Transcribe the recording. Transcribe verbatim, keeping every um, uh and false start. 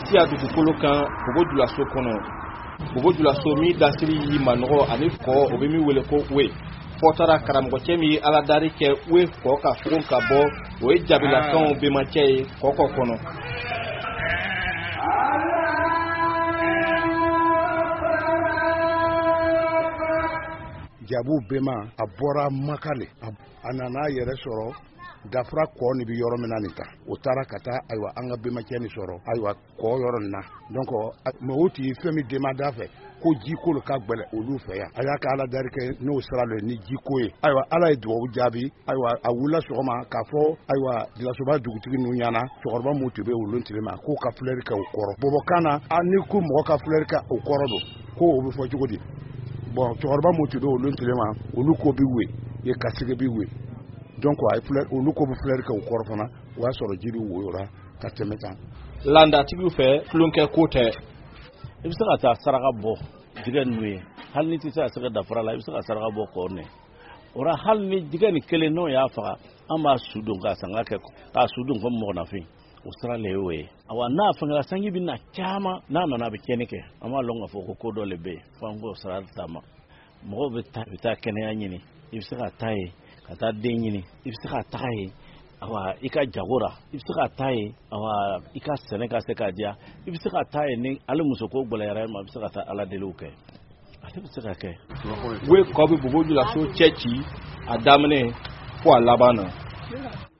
si a dugukolo kan bobo julaso kɔnɔ bobo julaso mi dasiri yi manɔgɔ ani kɔ o bɛ min wele ko we fɔtara karamɔgɔcɛ min ala dari kɛ we kɔ ka fogon ka bɔ o ye jabilakanw bɛmacɛ ye kɔkɔ kɔnɔ. Jabu bema a bɔra Makale a nana yɛrɛ sɔrɔ dafara kɔ ni bi yɔrɔ min na nin ta o taara ka taa ayiwa an ka bɛmacɛ ni sɔrɔ ayiwa kɔ yɔrɔ nin na donc mais o tigi fɛn min demanda fɛ ko jiko ka gbɛlɛ olu fɛ yan a y'a ka ala dari kɛ n'o sira lo ni jiko ye ayiwa ala ye dugawu jaabi ayiwa a wulila sɔgɔma k'a fɔ ayiwa Dilasoba dugutigi ninnu ɲana cɛkɔrɔba mun tun bɛ olu tile ma k'o ka fleur kɛ o kɔrɔ bɔbɔkan na a ni ko mɔgɔ ka fleur kɛ o kɔrɔ don ko o bɛ fɔ cogo di bon cɛkɔrɔba mun tun bɛ olu tile ma olu ko bi we ye kasige bi we donc ay fleur olu ko bu fleur ka ukor fana wa soro jiri woyora ka temetan landa tigu fe klunkɛ ko tɛ ibisa ka ta saraka bɔ diga nuye hal ni tisa saka da farala ibisa ka saraka bɔ ko ne ora hal ni diga ni kelen no ya faga an b'a sudon ka sanga kɛ ka sudon ko mɔgɔ na fin o sara le we awa na fanga sangi bi na chama na na be kene ke ama longa fo ko do le be fango sara tama mɔgɔ be ta be ta kene ya nyini ibisa ka taye ka taa den ɲini i bɛ se ka taga ye awa i ka jagora i bɛ se ka taa ye awa i ka sɛnɛ ka se ka diya i bɛ se ka taa ye ni ale muso ko gbɛlɛyara ma i bɛ se ka taa ala deliw kɛ ale bɛ se ka kɛ we kɔ bɛ bobo julaso cɛ ci a daminɛ fo a laban na